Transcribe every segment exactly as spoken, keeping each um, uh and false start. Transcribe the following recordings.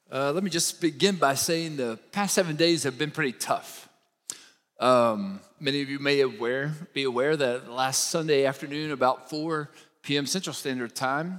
Uh, let me just begin by saying the past seven days have been pretty tough. Um, many of you may aware, be aware that last Sunday afternoon, about four p.m. Central Standard Time,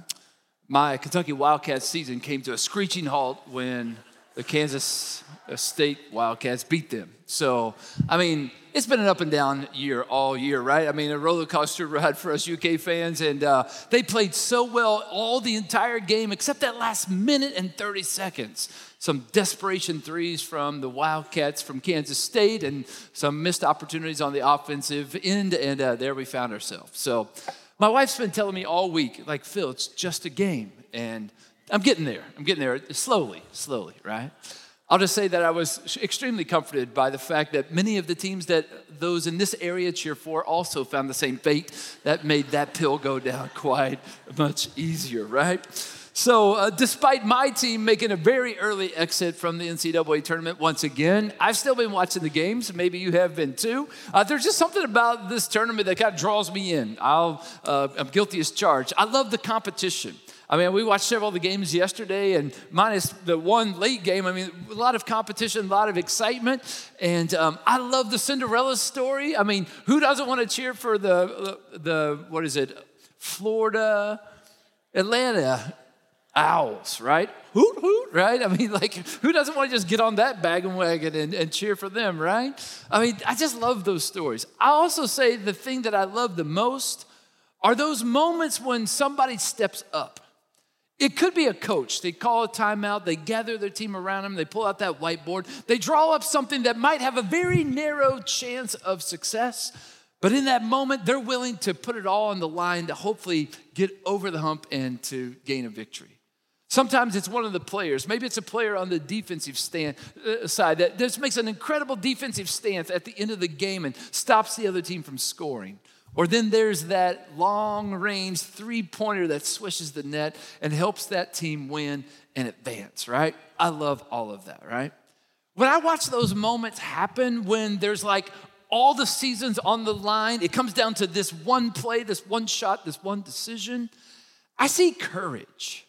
my Kentucky Wildcats season came to a screeching halt when the Kansas State Wildcats beat them. So, I mean, it's been an up and down year all year, right? I mean, a roller coaster ride for us U K fans, and uh, they played so well all the entire game except that last minute and thirty seconds. Some desperation threes from the Wildcats from Kansas State and some missed opportunities on the offensive end, and uh, there we found ourselves. So my wife's been telling me all week, like, Phil, it's just a game, and I'm getting there. I'm getting there slowly, slowly, right? I'll just say that I was extremely comforted by the fact that many of the teams that those in this area cheer for also found the same fate. That made that pill go down quite much easier, right? So uh, despite my team making a very early exit from the N C double A tournament once again, I've still been watching the games. Maybe you have been too. Uh, there's just something about this tournament that kind of draws me in. I'll, uh, I'm guilty as charged. I love the competition. I mean, we watched several of the games yesterday, and minus the one late game, I mean, a lot of competition, a lot of excitement, and um, I love the Cinderella story. I mean, who doesn't want to cheer for the, the what is it, Florida, Atlanta Owls, right? Hoot, hoot, right? I mean, like, who doesn't want to just get on that bandwagon and, and cheer for them, right? I mean, I just love those stories. I also say the thing that I love the most are those moments when somebody steps up. It could be a coach. They call a timeout. They gather their team around them. They pull out that whiteboard. They draw up something that might have a very narrow chance of success. But in that moment, they're willing to put it all on the line to hopefully get over the hump and to gain a victory. Sometimes it's one of the players. Maybe it's a player on the defensive stand, uh, side that just makes an incredible defensive stance at the end of the game and stops the other team from scoring. Or then there's that long-range three-pointer that swishes the net and helps that team win and advance, right? I love all of that, right? When I watch those moments happen, when there's like all the seasons on the line, it comes down to this one play, this one shot, this one decision, I see courage.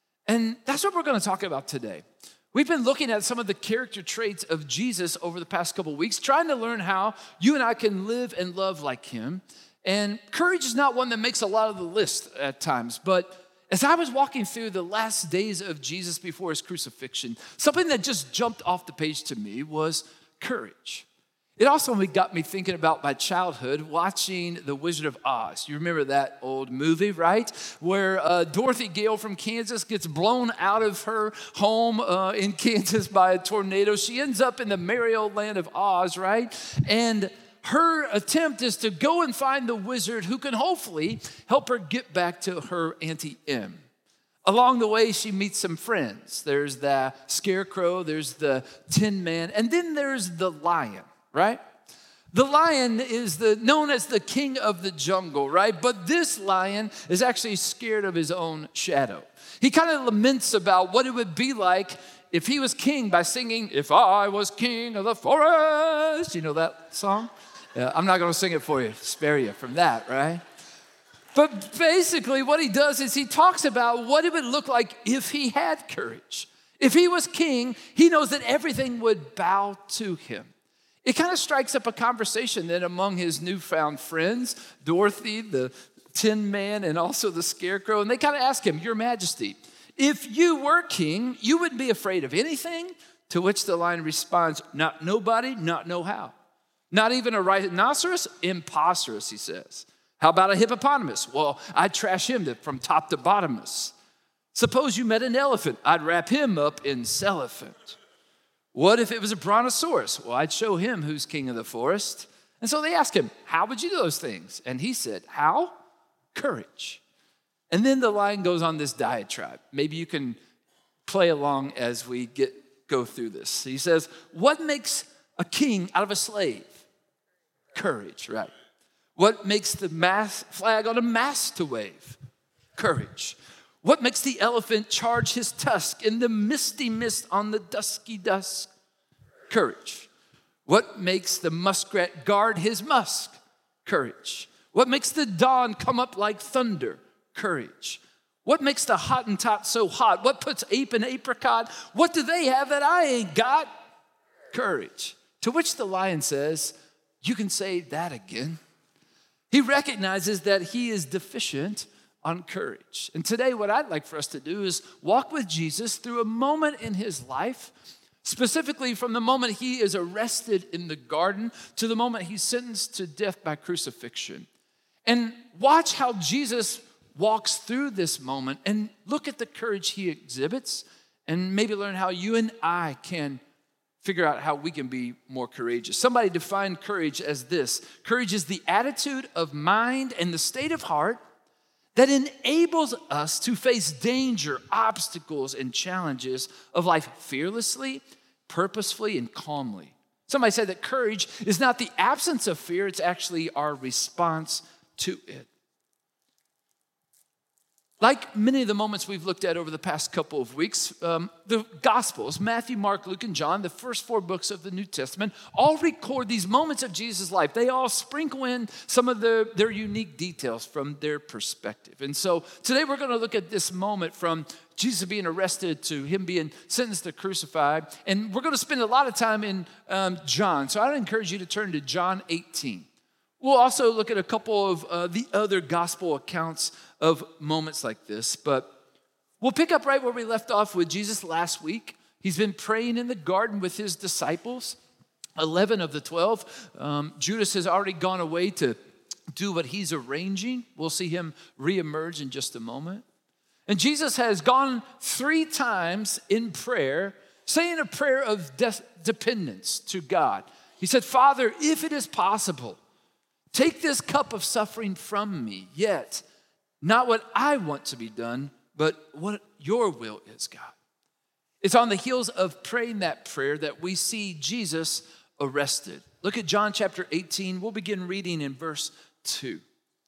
And that's what we're going to talk about today. We've been looking at some of the character traits of Jesus over the past couple of weeks, trying to learn how you and I can live and love like him. And courage is not one that makes a lot of the list at times, but as I was walking through the last days of Jesus before his crucifixion, something that just jumped off the page to me was courage. It also got me thinking about my childhood watching The Wizard of Oz. You remember that old movie, right? Where uh, Dorothy Gale from Kansas gets blown out of her home uh, in Kansas by a tornado. She ends up in the merry old land of Oz, right? And her attempt is to go and find the wizard who can hopefully help her get back to her Auntie Em. Along the way, she meets some friends. There's the Scarecrow, there's the Tin Man, and then there's the lion, right? The lion is the known as the king of the jungle, right? But this lion is actually scared of his own shadow. He kind of laments about what it would be like if he was king by singing, "If I was king of the forest." You know that song? Yeah, I'm not going to sing it for you, spare you from that, right? But basically what he does is he talks about what it would look like if he had courage. If he was king, he knows that everything would bow to him. It kind of strikes up a conversation then among his newfound friends, Dorothy, the Tin Man, and also the Scarecrow. And they kind of ask him, "Your Majesty, if you were king, you wouldn't be afraid of anything?" To which the lion responds, "Not nobody, not no how. Not even a rhinoceros? Imposterous," he says. "How about a hippopotamus? Well, I'd trash him from top to bottomless. Suppose you met an elephant. I'd wrap him up in cellophane. What if it was a brontosaurus? Well, I'd show him who's king of the forest." And so they ask him, "How would you do those things?" And he said, "How? Courage." And then the lion goes on this diatribe. Maybe you can play along as we get go through this. He says, "What makes a king out of a slave?" Courage, right? What makes the mast, flag on a mast to wave? Courage. What makes the elephant charge his tusk in the misty mist on the dusky dusk? Courage. What makes the muskrat guard his musk? Courage. What makes the dawn come up like thunder? Courage. What makes the Hottentot so hot? What puts ape and apricot? What do they have that I ain't got? Courage. To which the lion says, you can say that again. He recognizes that he is deficient on courage. And today what I'd like for us to do is walk with Jesus through a moment in his life, specifically from the moment he is arrested in the garden to the moment he's sentenced to death by crucifixion. And watch how Jesus walks through this moment and look at the courage he exhibits and maybe learn how you and I can figure out how we can be more courageous. Somebody defined courage as this. Courage is the attitude of mind and the state of heart that enables us to face danger, obstacles, and challenges of life fearlessly, purposefully, and calmly. Somebody said that courage is not the absence of fear, it's actually our response to it. Like many of the moments we've looked at over the past couple of weeks, um, the Gospels, Matthew, Mark, Luke, and John, the first four books of the New Testament, all record these moments of Jesus' life. They all sprinkle in some of the, their unique details from their perspective. And so today we're going to look at this moment from Jesus being arrested to him being sentenced to crucified. And we're going to spend a lot of time in um, John. So I'd encourage you to turn to John eighteen. We'll also look at a couple of uh, the other gospel accounts of moments like this, but we'll pick up right where we left off with Jesus last week. He's been praying in the garden with his disciples, eleven of the twelve. Um, Judas has already gone away to do what he's arranging. We'll see him reemerge in just a moment. And Jesus has gone three times in prayer, saying a prayer of de- dependence to God. He said, Father, if it is possible, take this cup of suffering from me, yet not what I want to be done, but what your will is, God. It's on the heels of praying that prayer that we see Jesus arrested. Look at John chapter eighteen. We'll begin reading in verse two.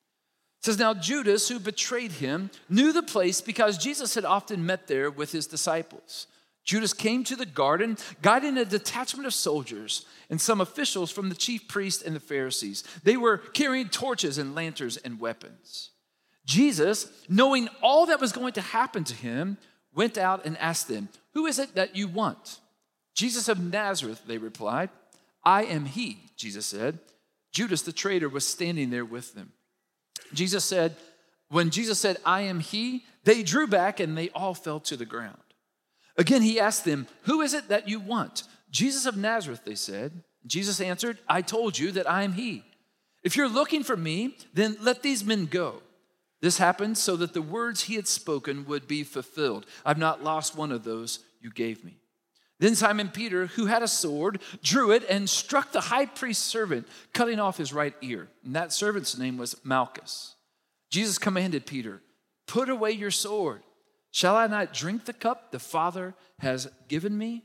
It says, now Judas, who betrayed him, knew the place because Jesus had often met there with his disciples. Judas came to the garden, guiding a detachment of soldiers and some officials from the chief priests and the Pharisees. They were carrying torches and lanterns and weapons. Jesus, knowing all that was going to happen to him, went out and asked them, who is it that you want? Jesus of Nazareth, they replied. I am he, Jesus said. Judas the traitor was standing there with them. Jesus said, when Jesus said, I am he, they drew back and they all fell to the ground. Again, he asked them, who is it that you want? Jesus of Nazareth, they said. Jesus answered, I told you that I am he. If you're looking for me, then let these men go. This happened so that the words he had spoken would be fulfilled. I've not lost one of those you gave me. Then Simon Peter, who had a sword, drew it and struck the high priest's servant, cutting off his right ear. And that servant's name was Malchus. Jesus commanded Peter, put away your sword. Shall I not drink the cup the Father has given me?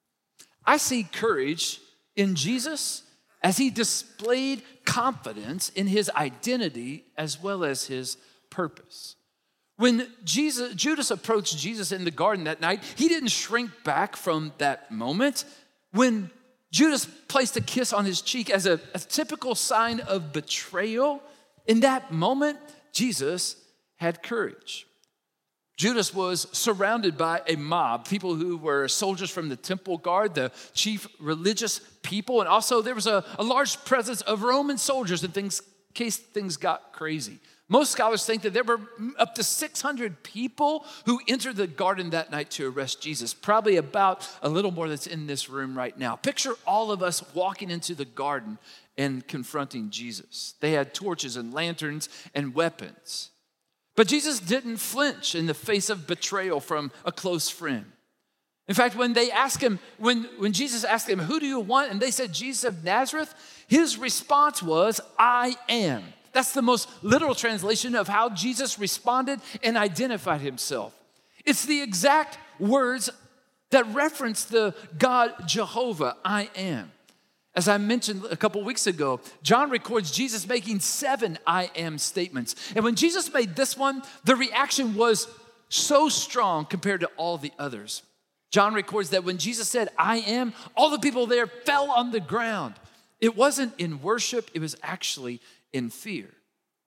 I see courage in Jesus as he displayed confidence in his identity as well as his purpose. When Jesus, Judas approached Jesus in the garden that night, he didn't shrink back from that moment. When Judas placed a kiss on his cheek as a, a typical sign of betrayal, in that moment, Jesus had courage. Judas was surrounded by a mob, people who were soldiers from the temple guard, the chief religious people, and also there was a, a large presence of Roman soldiers in things, in case things got crazy. Most scholars think that there were up to six hundred people who entered the garden that night to arrest Jesus, probably about a little more that's in this room right now. Picture all of us walking into the garden and confronting Jesus. They had torches and lanterns and weapons. But Jesus didn't flinch in the face of betrayal from a close friend. In fact, when they asked him, when, when Jesus asked them, who do you want? And they said, Jesus of Nazareth, his response was, I am. That's the most literal translation of how Jesus responded and identified himself. It's the exact words that reference the God Jehovah, I am. As I mentioned a couple weeks ago, John records Jesus making seven I am statements. And when Jesus made this one, the reaction was so strong compared to all the others. John records that when Jesus said, I am, all the people there fell on the ground. It wasn't in worship, it was actually in fear.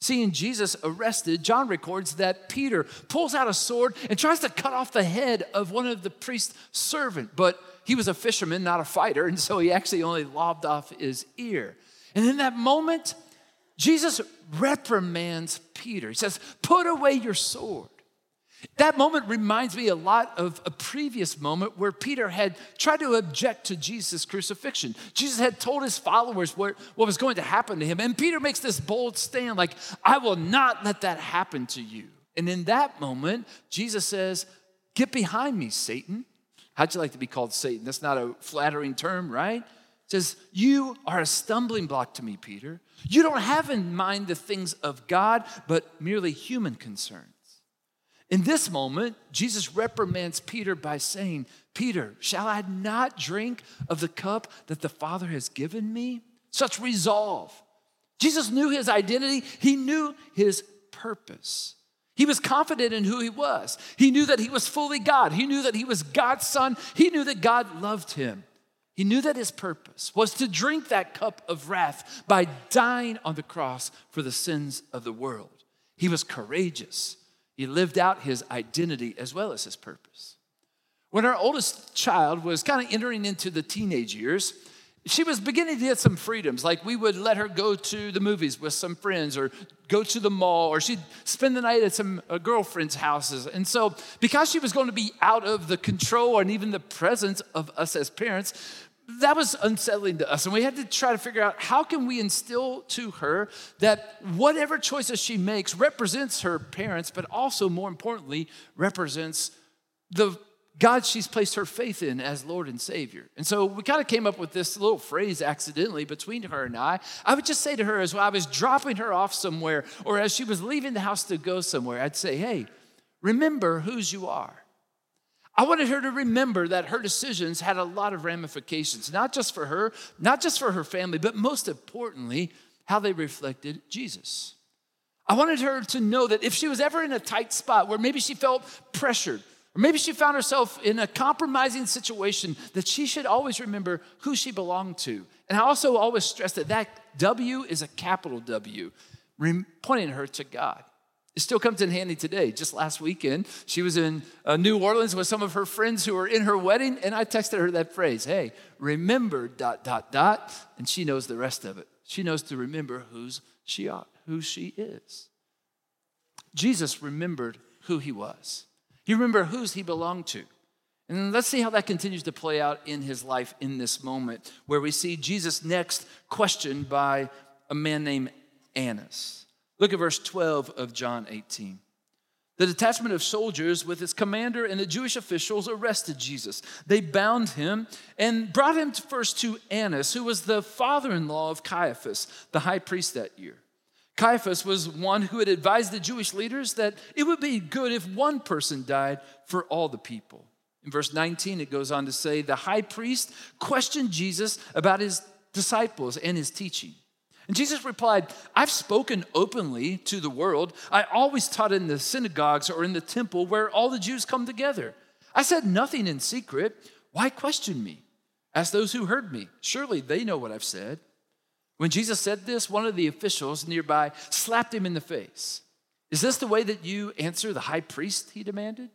Seeing Jesus arrested, John records that Peter pulls out a sword and tries to cut off the head of one of the priest's servant, but he was a fisherman, not a fighter, and so he actually only lobbed off his ear. And in that moment, Jesus reprimands Peter. He says, put away your sword. That moment reminds me a lot of a previous moment where Peter had tried to object to Jesus' crucifixion. Jesus had told his followers what, what was going to happen to him. And Peter makes this bold stand like, I will not let that happen to you. And in that moment, Jesus says, get behind me, Satan. How'd you like to be called Satan? That's not a flattering term, right? It says, you are a stumbling block to me, Peter. You don't have in mind the things of God, but merely human concerns. In this moment, Jesus reprimands Peter by saying, Peter, shall I not drink of the cup that the Father has given me? Such resolve. Jesus knew his identity. He knew his purpose. He was confident in who he was. He knew that he was fully God. He knew that he was God's son. He knew that God loved him. He knew that his purpose was to drink that cup of wrath by dying on the cross for the sins of the world. He was courageous. He lived out his identity as well as his purpose. When our oldest child was kind of entering into the teenage years, she was beginning to get some freedoms. Like we would let her go to the movies with some friends or go to the mall, or she'd spend the night at some uh, girlfriends' houses. And so because she was going to be out of the control and even the presence of us as parents, that was unsettling to us. And we had to try to figure out how can we instill to her that whatever choices she makes represents her parents, but also more importantly, represents the God she's placed her faith in as Lord and Savior. And so we kind of came up with this little phrase accidentally between her and I. I would just say to her as well, I was dropping her off somewhere, or as she was leaving the house to go somewhere, I'd say, hey, remember whose you are. I wanted her to remember that her decisions had a lot of ramifications, not just for her, not just for her family, but most importantly, how they reflected Jesus. I wanted her to know that if she was ever in a tight spot where maybe she felt pressured, or maybe she found herself in a compromising situation, that she should always remember who she belonged to. And I also always stress that that W is a capital W, pointing her to God. It still comes in handy today. Just last weekend, she was in uh, New Orleans with some of her friends who were in her wedding, and I texted her that phrase, hey, remember dot, dot, dot, and she knows the rest of it. She knows to remember who's she ought, who she is. Jesus remembered who he was. He remembered whose he belonged to. And let's see how that continues to play out in his life in this moment, where we see Jesus next questioned by a man named Annas. Look at verse twelve of John eighteen. The detachment of soldiers with its commander and the Jewish officials arrested Jesus. They bound him and brought him first to Annas, who was the father-in-law of Caiaphas, the high priest that year. Caiaphas was one who had advised the Jewish leaders that it would be good if one person died for all the people. In verse nineteen, it goes on to say, the high priest questioned Jesus about his disciples and his teaching. And Jesus replied, I've spoken openly to the world. I always taught in the synagogues or in the temple where all the Jews come together. I said nothing in secret. Why question me? Ask those who heard me. Surely they know what I've said. When Jesus said this, one of the officials nearby slapped him in the face. Is this the way that you answer the high priest? He demanded.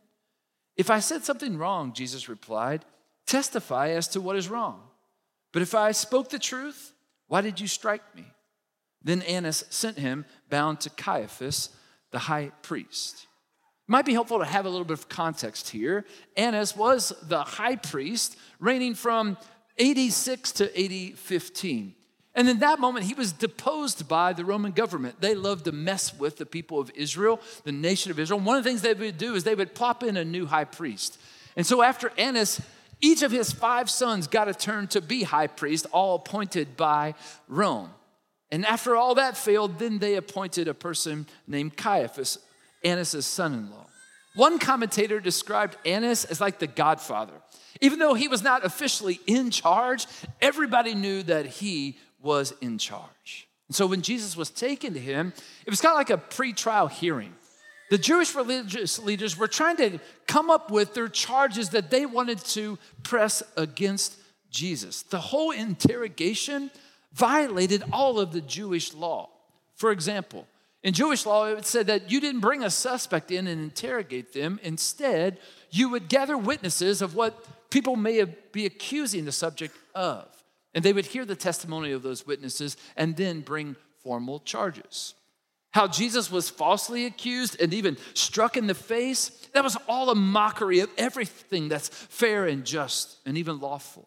If I said something wrong, Jesus replied, testify as to what is wrong. But if I spoke the truth, why did you strike me? Then Annas sent him bound to Caiaphas, the high priest. It might be helpful to have a little bit of context here. Annas was the high priest reigning from A D six to A D fifteen. And in that moment, he was deposed by the Roman government. They loved to mess with the people of Israel, the nation of Israel. One of the things they would do is they would plop in a new high priest. And so after Annas, each of his five sons got a turn to be high priest, all appointed by Rome. And after all that failed, then they appointed a person named Caiaphas, Annas' son-in-law. One commentator described Annas as like the godfather. Even though he was not officially in charge, everybody knew that he was in charge. And so when Jesus was taken to him, it was kind of like a pre-trial hearing. The Jewish religious leaders were trying to come up with their charges that they wanted to press against Jesus. The whole interrogation violated all of the Jewish law. For example, In Jewish law, it said that you didn't bring a suspect in and interrogate them. Instead, you would gather witnesses of what people may be accusing the subject of. And they would hear the testimony of those witnesses and then bring formal charges. How Jesus was falsely accused and even struck in the face, that was all a mockery of everything that's fair and just and even lawful.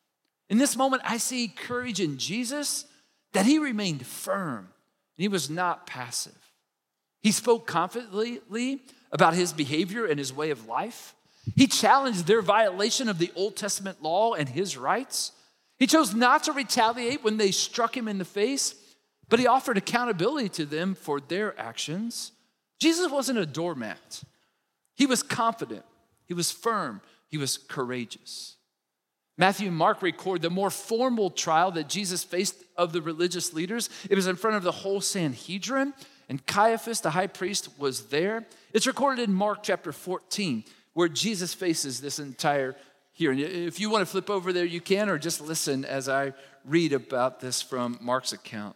In this moment, I see courage in Jesus, that he remained firm. He was not passive. He spoke confidently about his behavior and his way of life. He challenged their violation of the Old Testament law and his rights. He chose not to retaliate when they struck him in the face, but he offered accountability to them for their actions. Jesus wasn't a doormat. He was confident. He was firm. He was courageous. Matthew and Mark record the more formal trial that Jesus faced of the religious leaders. It was in front of the whole Sanhedrin, and Caiaphas, the high priest, was there. It's recorded in Mark chapter fourteen, where Jesus faces this entire hearing. If you want to flip over there, you can, or just listen as I read about this from Mark's account.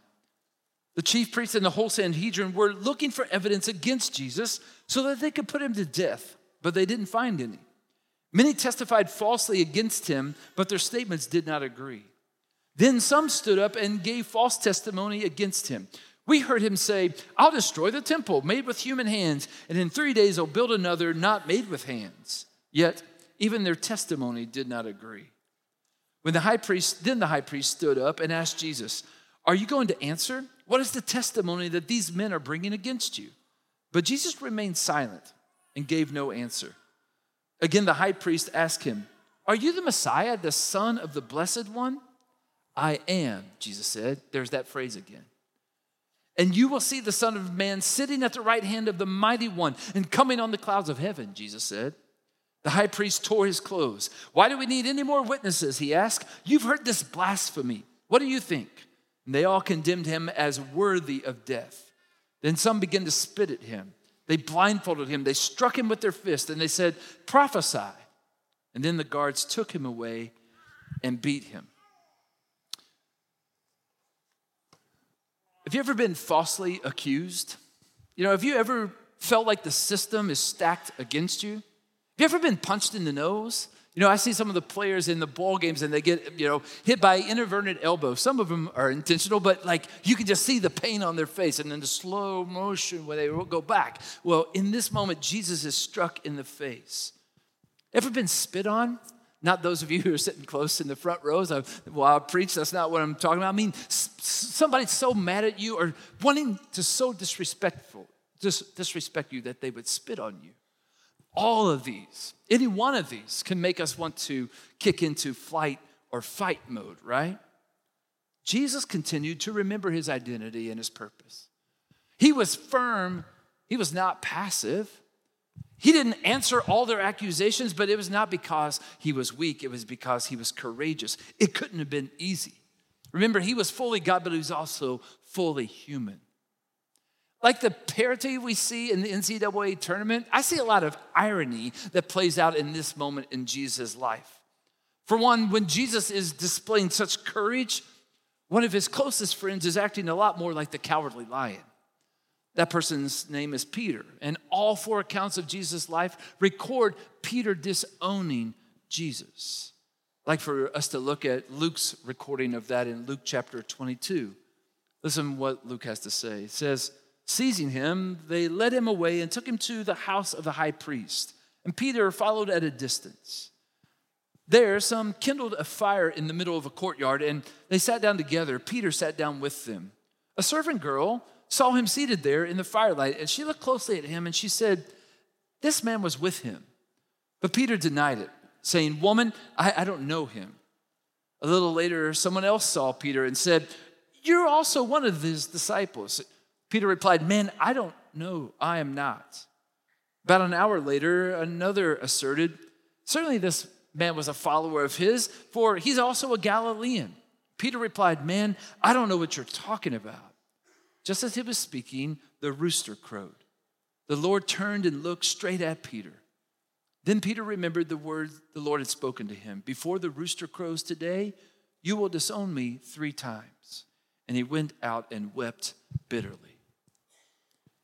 The chief priests and the whole Sanhedrin were looking for evidence against Jesus so that they could put him to death, but they didn't find any. Many testified falsely against him, but their statements did not agree. Then some stood up and gave false testimony against him. We heard him say, "I'll destroy the temple made with human hands, and in three days I'll build another not made with hands." Yet even their testimony did not agree. When the high priest, then the high priest stood up and asked Jesus, "Are you going to answer? What is the testimony that these men are bringing against you?" But Jesus remained silent and gave no answer. Again, the high priest asked him, "Are you the Messiah, the Son of the Blessed One?" "I am," Jesus said. There's that phrase again. "And you will see the Son of Man sitting at the right hand of the Mighty One and coming on the clouds of heaven," Jesus said. The high priest tore his clothes. "Why do we need any more witnesses?" he asked. "You've heard this blasphemy. What do you think?" And they all condemned him as worthy of death. Then some began to spit at him. They blindfolded him. They struck him with their fists, and they said, "Prophesy." And then the guards took him away and beat him. Have you ever been falsely accused? You know, have you ever felt like the system is stacked against you? Have you ever been punched in the nose? You know, I see some of the players in the ball games and they get, you know, hit by inadvertent elbow. Some of them are intentional, but like you can just see the pain on their face and then the slow motion when they go back. Well, in this moment, Jesus is struck in the face. Ever been spit on? Not those of you who are sitting close in the front rows. I, while I preach, that's not what I'm talking about. I mean, somebody's so mad at you or wanting to so disrespectful, dis- disrespect you that they would spit on you. All of these, any one of these can make us want to kick into flight or fight mode, right? Jesus continued to remember his identity and his purpose. He was firm. He was not passive. He didn't answer all their accusations, but it was not because he was weak. It was because he was courageous. It couldn't have been easy. Remember, he was fully God, but he was also fully human. Like the parity we see in the N C double A tournament, I see a lot of irony that plays out in this moment in Jesus' life. For one, when Jesus is displaying such courage, one of his closest friends is acting a lot more like the cowardly lion. That person's name is Peter. And all four accounts of Jesus' life record Peter disowning Jesus. Like for us to look at Luke's recording of that in Luke chapter twenty-two. Listen what Luke has to say. It says, "Seizing him, they led him away and took him to the house of the high priest. And Peter followed at a distance. There, some kindled a fire in the middle of a courtyard, and they sat down together. Peter sat down with them. A servant girl saw him seated there in the firelight, and she looked closely at him, and she said, 'This man was with him.' But Peter denied it, saying, 'Woman, I, I don't know him.' A little later, someone else saw Peter and said, 'You're also one of his disciples.' Peter replied, 'Man, I don't know. I am not.' About an hour later, another asserted, 'Certainly this man was a follower of his, for he's also a Galilean.' Peter replied, 'Man, I don't know what you're talking about.' Just as he was speaking, the rooster crowed. The Lord turned and looked straight at Peter. Then Peter remembered the words the Lord had spoken to him. 'Before the rooster crows today, you will disown me three times.' And he went out and wept bitterly."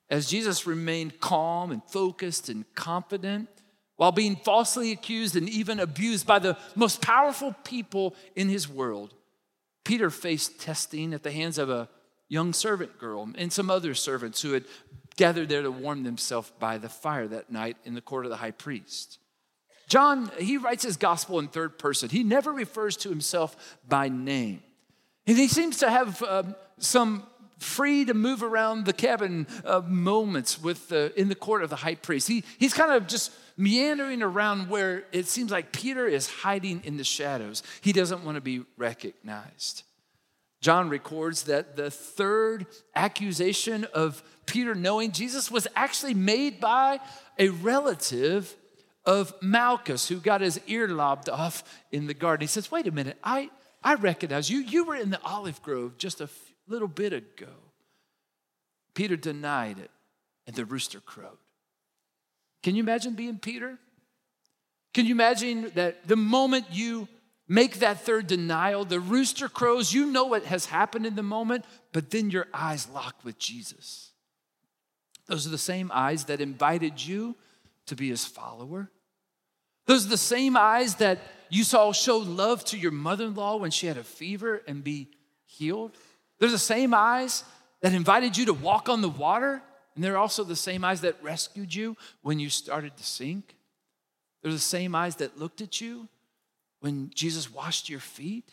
as Jesus remained calm and focused and confident while being falsely accused and even abused by the most powerful people in his world, Peter faced testing at the hands of a young servant girl and some other servants who had gathered there to warm themselves by the fire that night in the court of the high priest. John, he writes his gospel in third person. He never refers to himself by name. And he seems to have um, some free to move around the cabin uh, moments with the, in the court of the high priest. He, he's kind of just meandering around where it seems like Peter is hiding in the shadows. He doesn't want to be recognized. John records that the third accusation of Peter knowing Jesus was actually made by a relative of Malchus, who got his ear lobbed off in the garden. He says, wait a minute, I, I recognize you. You were in the olive grove just a f- little bit ago. Peter denied it, and the rooster crowed. Can you imagine being Peter? Can you imagine that the moment you make that third denial, the rooster crows, you know what has happened in the moment, but then your eyes lock with Jesus. Those are the same eyes that invited you to be his follower. Those are the same eyes that you saw show love to your mother-in-law when she had a fever and be healed. They're the same eyes that invited you to walk on the water, and they're also the same eyes that rescued you when you started to sink. They're the same eyes that looked at you when Jesus washed your feet.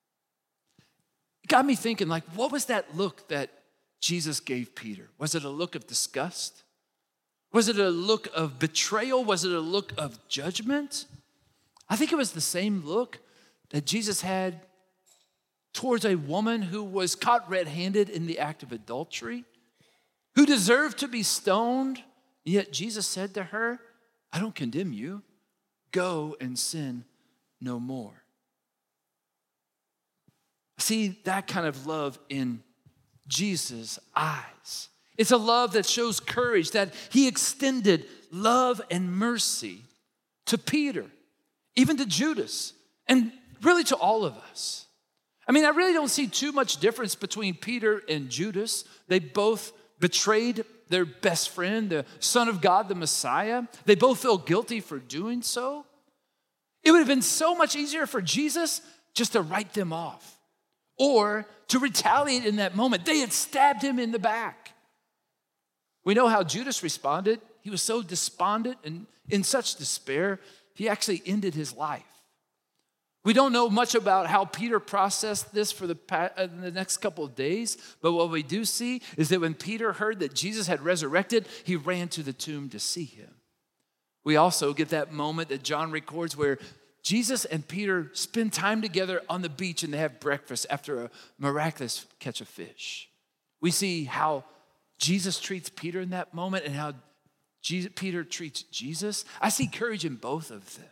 It got me thinking, like, what was that look that Jesus gave Peter? Was it a look of disgust? Was it a look of betrayal? Was it a look of judgment? I think it was the same look that Jesus had towards a woman who was caught red-handed in the act of adultery, who deserved to be stoned, yet Jesus said to her, I don't condemn you. Go and sin no more. See that kind of love in Jesus' eyes. It's a love that shows courage, that he extended love and mercy to Peter, even to Judas, and really to all of us. I mean, I really don't see too much difference between Peter and Judas. They both betrayed their best friend, the Son of God, the Messiah. They both feel guilty for doing so. It would have been so much easier for Jesus just to write them off or to retaliate in that moment. They had stabbed him in the back. We know how Judas responded. He was so despondent and in such despair, he actually ended his life. We don't know much about how Peter processed this for the, uh, the next couple of days, but what we do see is that when Peter heard that Jesus had resurrected, he ran to the tomb to see him. We also get that moment that John records where Jesus and Peter spend time together on the beach and they have breakfast after a miraculous catch of fish. We see how Jesus treats Peter in that moment and how Jesus, Peter treats Jesus. I see courage in both of them.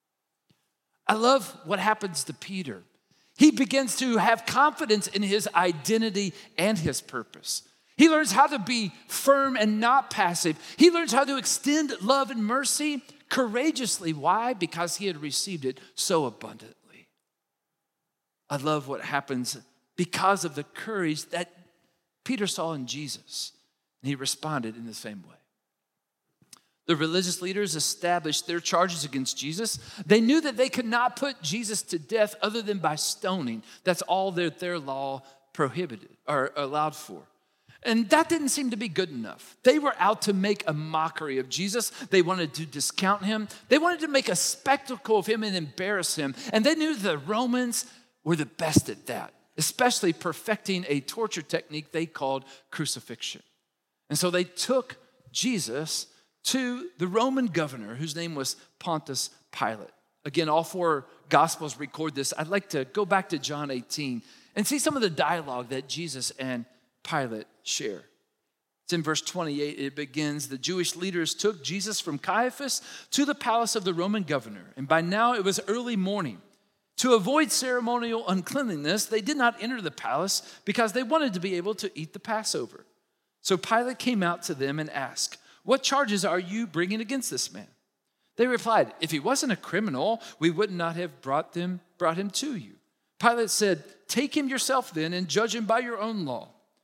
I love what happens to Peter. He begins to have confidence in his identity and his purpose. He learns how to be firm and not passive. He learns how to extend love and mercy courageously. Why? Because he had received it so abundantly. I love what happens because of the courage that Peter saw in Jesus, and he responded in the same way. The religious leaders established their charges against Jesus. They knew that they could not put Jesus to death other than by stoning. That's all that their law prohibited or allowed for. And that didn't seem to be good enough. They were out to make a mockery of Jesus. They wanted to discount him. They wanted to make a spectacle of him and embarrass him. And they knew the Romans were the best at that, especially perfecting a torture technique they called crucifixion. And so they took Jesus to the Roman governor, whose name was Pontius Pilate. Again, all four Gospels record this. I'd like to go back to John eighteen and see some of the dialogue that Jesus and Pilate share. It's in verse twenty-eight. It begins, the Jewish leaders took Jesus from Caiaphas to the palace of the Roman governor. And by now it was early morning. To avoid ceremonial uncleanliness, they did not enter the palace because they wanted to be able to eat the Passover. So Pilate came out to them and asked, what charges are you bringing against this man? They replied, if he wasn't a criminal, we would not have brought them, brought him to you. Pilate said, take him yourself then and judge him by your own law.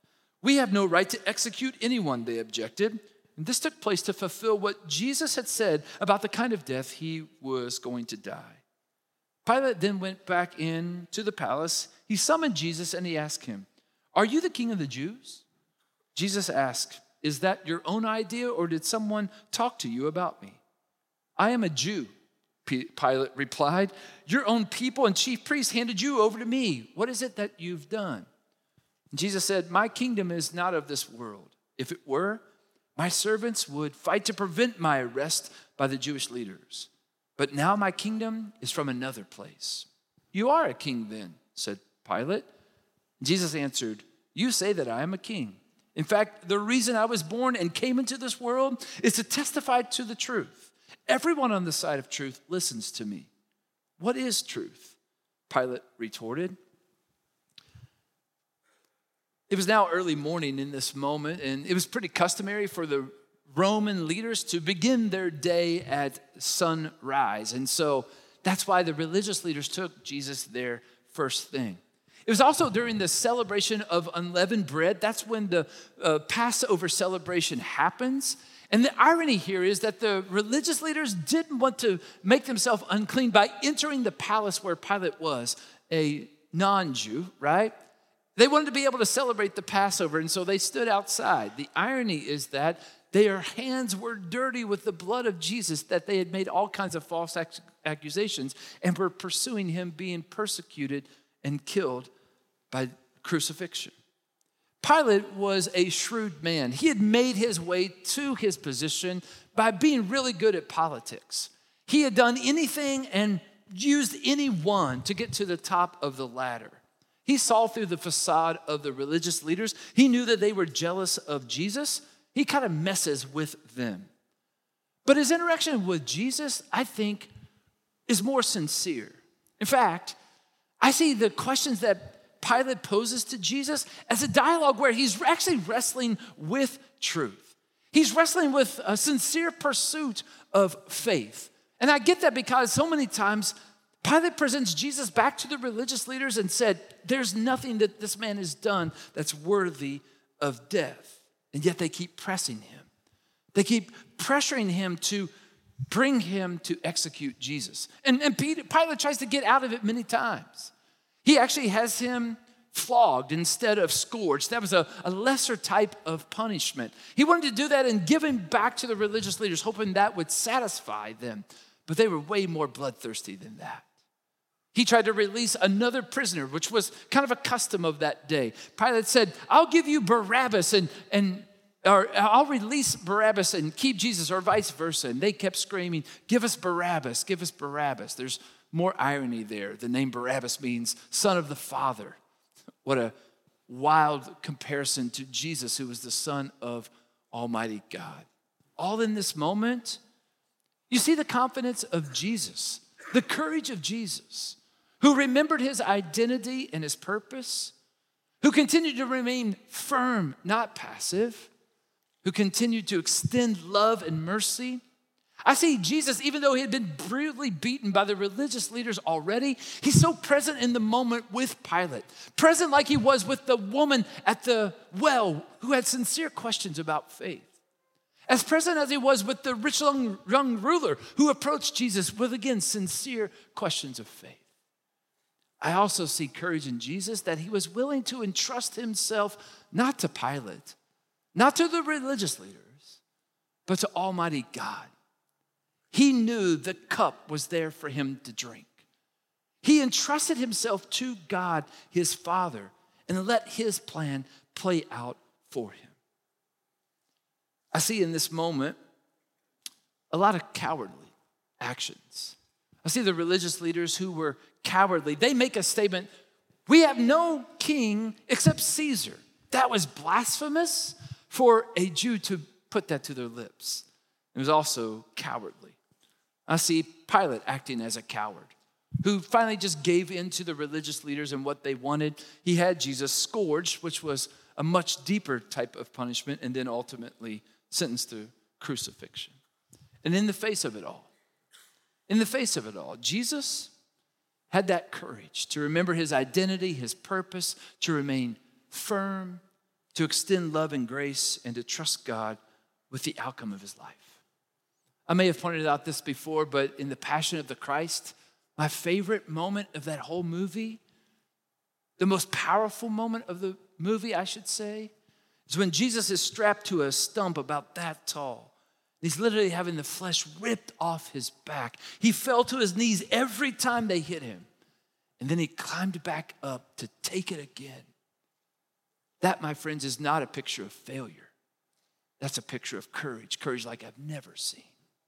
"We have no right to execute anyone," they objected. And this took place to fulfill what Jesus had said about the kind of death he was going to die. Pilate then went back into the palace. He summoned Jesus and he asked him, "Are you the king of the Jews?" Jesus asked, "Is that your own idea, or did someone talk to you about me?" "I am a Jew," Pilate replied. "Your own people and chief priests handed you over to me. What is it that you've done?" And Jesus said, "My kingdom is not of this world. If it were, my servants would fight to prevent my arrest by the Jewish leaders. But now my kingdom is from another place." "You are a king then," said Pilate. Jesus answered, "You say that I am a king. In fact, the reason I was born and came into this world is to testify to the truth. Everyone on the side of truth listens to me." "What is truth?" Pilate retorted. It was now early morning in this moment, and it was pretty customary for the Roman leaders to begin their day at sunrise. And so that's why the religious leaders took Jesus there first thing. It was also during the celebration of unleavened bread. That's when the uh, Passover celebration happens. And the irony here is that the religious leaders didn't want to make themselves unclean by entering the palace where Pilate was, a non-Jew, right? They wanted to be able to celebrate the Passover, and so they stood outside. The irony is that their hands were dirty with the blood of Jesus, that they had made all kinds of false accusations and were pursuing him being persecuted and killed by crucifixion. Pilate was a shrewd man. He had made his way to his position by being really good at politics. He had done anything and used anyone to get to the top of the ladder. He saw through the facade of the religious leaders. He knew that they were jealous of Jesus. He kind of messes with them. But his interaction with Jesus, I think, is more sincere. In fact, I see the questions that Pilate poses to Jesus as a dialogue where he's actually wrestling with truth. He's wrestling with a sincere pursuit of faith. And I get that because so many times Pilate presents Jesus back to the religious leaders and said, "There's nothing that this man has done that's worthy of death." And yet they keep pressing him. They keep pressuring him to bring him to execute Jesus. And, and Pilate tries to get out of it many times. He actually has him flogged instead of scourged. That was a, a lesser type of punishment. He wanted to do that and give him back to the religious leaders, hoping that would satisfy them. But they were way more bloodthirsty than that. He tried to release another prisoner, which was kind of a custom of that day. Pilate said, "I'll give you Barabbas and, and or I'll release Barabbas and keep Jesus," or vice versa. And they kept screaming, "Give us Barabbas, give us Barabbas." There's more irony there. The name Barabbas means son of the Father. What a wild comparison to Jesus, who was the Son of Almighty God. All in this moment, you see the confidence of Jesus, the courage of Jesus, who remembered his identity and his purpose, who continued to remain firm, not passive, who continued to extend love and mercy. I see Jesus, even though he had been brutally beaten by the religious leaders already, he's so present in the moment with Pilate, present like he was with the woman at the well who had sincere questions about faith, as present as he was with the rich young, young ruler who approached Jesus with, again, sincere questions of faith. I also see courage in Jesus that he was willing to entrust himself not to Pilate, not to the religious leaders, but to Almighty God. He knew the cup was there for him to drink. He entrusted himself to God, his Father, and let his plan play out for him. I see in this moment a lot of cowardly actions. I see the religious leaders who were cowardly. They make a statement, "We have no king except Caesar." That was blasphemous for a Jew to put that to their lips. It was also cowardly. I see Pilate acting as a coward who finally just gave in to the religious leaders and what they wanted. He had Jesus scourged, which was a much deeper type of punishment, and then ultimately sentenced to crucifixion. And in the face of it all, in the face of it all, Jesus had that courage to remember his identity, his purpose, to remain firm to extend love and grace, and to trust God with the outcome of his life. I may have pointed out this before, but in The Passion of the Christ, my favorite moment of that whole movie, the most powerful moment of the movie, I should say, is when Jesus is strapped to a stump about that tall. He's literally having the flesh ripped off his back. He fell to his knees every time they hit him. And then he climbed back up to take it again. That, my friends, is not a picture of failure. That's a picture of courage, courage like I've never seen.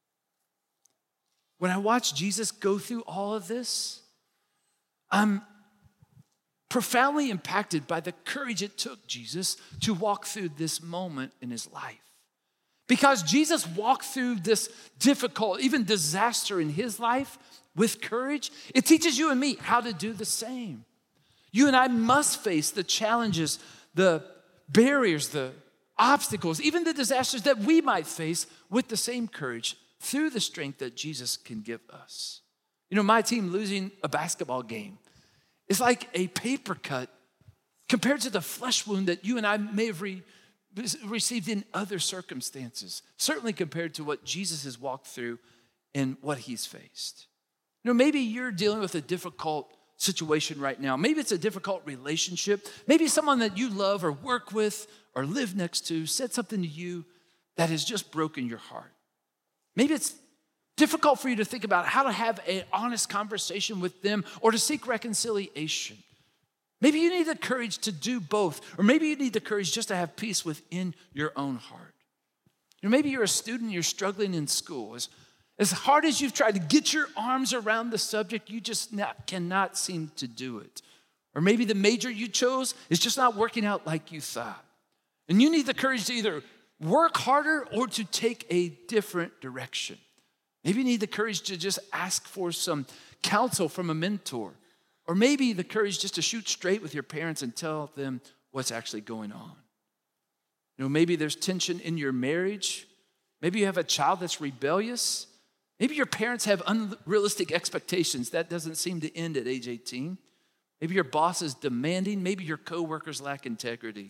When I watch Jesus go through all of this, I'm profoundly impacted by the courage it took Jesus to walk through this moment in his life. Because Jesus walked through this difficult, even disaster in his life with courage, it teaches you and me how to do the same. You and I must face the challenges, the barriers, the obstacles, even the disasters that we might face with the same courage through the strength that Jesus can give us. You know, my team losing a basketball game is like a paper cut compared to the flesh wound that you and I may have re- received in other circumstances, certainly compared to what Jesus has walked through and what he's faced. You know, maybe you're dealing with a difficult situation right now. Maybe it's a difficult relationship. Maybe someone that you love or work with or live next to said something to you that has just broken your heart. Maybe it's difficult for you to think about how to have an honest conversation with them or to seek reconciliation. Maybe you need the courage to do both, or maybe you need the courage just to have peace within your own heart. You know, maybe you're a student, you're struggling in school. As, as hard as you've tried to get your arms around the subject, you just not, cannot seem to do it. Or maybe the major you chose is just not working out like you thought. And you need the courage to either work harder or to take a different direction. Maybe you need the courage to just ask for some counsel from a mentor. Or maybe the courage just to shoot straight with your parents and tell them what's actually going on. You know, maybe there's tension in your marriage. Maybe you have a child that's rebellious. Maybe your parents have unrealistic expectations. That doesn't seem to end at age eighteen. Maybe your boss is demanding. Maybe your coworkers lack integrity.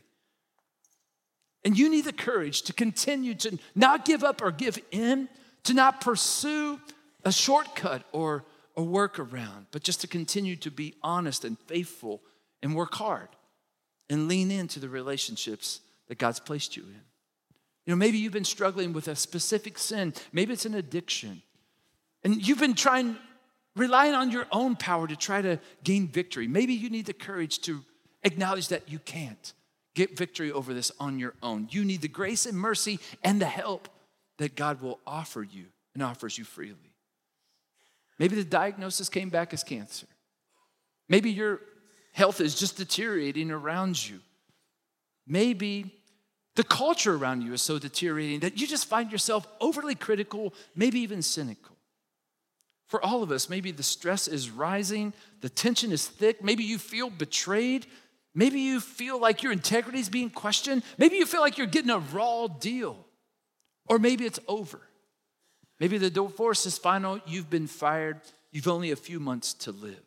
And you need the courage to continue to not give up or give in, to not pursue a shortcut or a workaround, but just to continue to be honest and faithful and work hard and lean into the relationships that God's placed you in. You know, maybe you've been struggling with a specific sin. Maybe it's an addiction. And you've been trying, relying on your own power to try to gain victory. Maybe you need the courage to acknowledge that you can't get victory over this on your own. You need the grace and mercy and the help that God will offer you and offers you freely. Maybe the diagnosis came back as cancer. Maybe your health is just deteriorating around you. Maybe the culture around you is so deteriorating that you just find yourself overly critical, maybe even cynical. For all of us, maybe the stress is rising, the tension is thick, maybe you feel betrayed, maybe you feel like your integrity is being questioned, maybe you feel like you're getting a raw deal, or maybe it's over. Maybe the divorce is final, you've been fired, you've only a few months to live.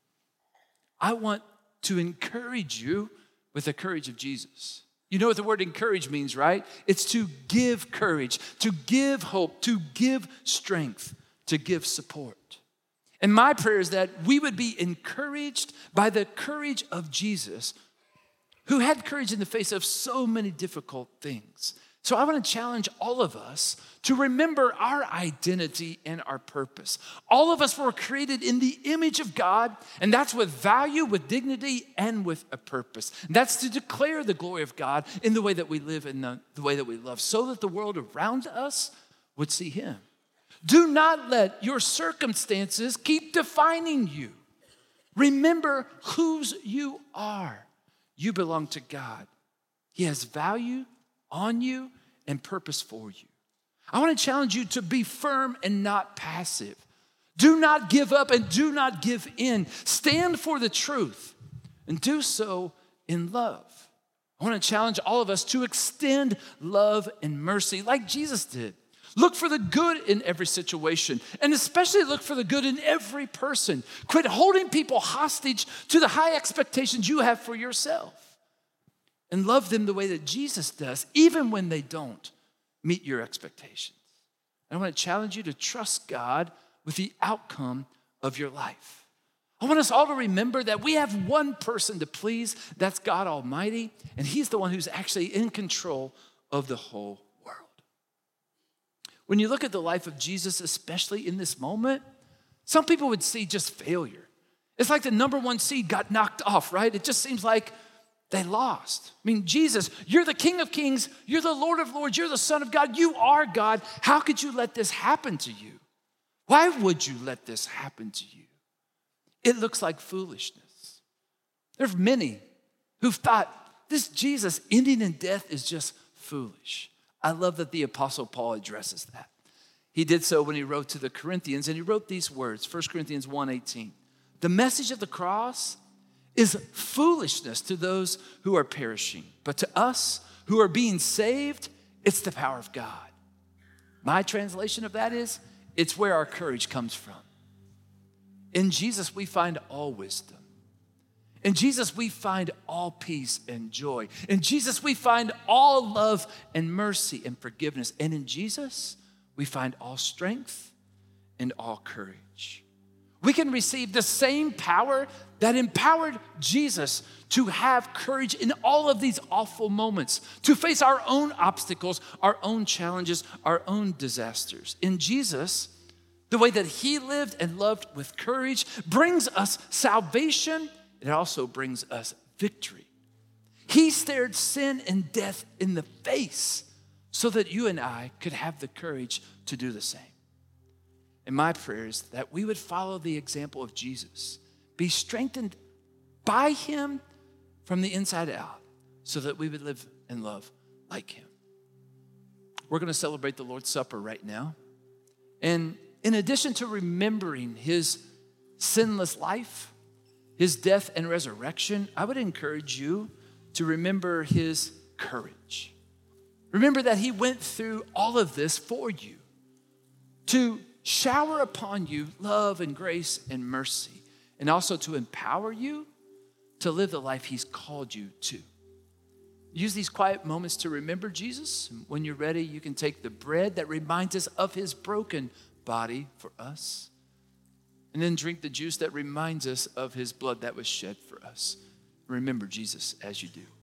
I want to encourage you with the courage of Jesus. You know what the word encourage means, right? It's to give courage, to give hope, to give strength, to give support. And my prayer is that we would be encouraged by the courage of Jesus, who had courage in the face of so many difficult things. So I want to challenge all of us to remember our identity and our purpose. All of us were created in the image of God, and that's with value, with dignity, and with a purpose. And that's to declare the glory of God in the way that we live and the, the way that we love, so that the world around us would see him. Do not let your circumstances keep defining you. Remember whose you are. You belong to God. He has value on you and purpose for you. I want to challenge you to be firm and not passive. Do not give up and do not give in. Stand for the truth and do so in love. I want to challenge all of us to extend love and mercy like Jesus did. Look for the good in every situation, and especially look for the good in every person. Quit holding people hostage to the high expectations you have for yourself. and love them the way that Jesus does, even when they don't meet your expectations. And I want to challenge you to trust God with the outcome of your life. I want us all to remember that we have one person to please, that's God Almighty, and He's the one who's actually in control of the whole world. When you look at the life of Jesus, especially in this moment, some people would see just failure. It's like the number one seed got knocked off, right? It just seems like they lost. I mean, Jesus, you're the King of Kings, you're the Lord of Lords, you're the Son of God, you are God. How could you let this happen to you? Why would you let this happen to you? It looks like foolishness. There's many who've thought this Jesus ending in death is just foolish. I love that the Apostle Paul addresses that. He did so when he wrote to the Corinthians, and he wrote these words, First Corinthians one eighteen. The message of the cross is foolishness to those who are perishing, but to us who are being saved, it's the power of God. My translation of that is, it's where our courage comes from. In Jesus, we find all wisdom. In Jesus, we find all peace and joy. In Jesus, we find all love and mercy and forgiveness. And in Jesus, we find all strength and all courage. We can receive the same power that empowered Jesus to have courage in all of these awful moments, to face our own obstacles, our own challenges, our own disasters. In Jesus, the way that He lived and loved with courage brings us salvation. It also brings us victory. He stared sin and death in the face so that you and I could have the courage to do the same. And my prayer is that we would follow the example of Jesus, be strengthened by Him from the inside out so that we would live and love like Him. We're going to celebrate the Lord's Supper right now. And in addition to remembering His sinless life, His death and resurrection, I would encourage you to remember His courage. Remember that He went through all of this for you, to shower upon you love and grace and mercy, and also to empower you to live the life He's called you to. Use these quiet moments to remember Jesus. When you're ready, you can take the bread that reminds us of His broken body for us, and then drink the juice that reminds us of His blood that was shed for us. Remember Jesus as you do.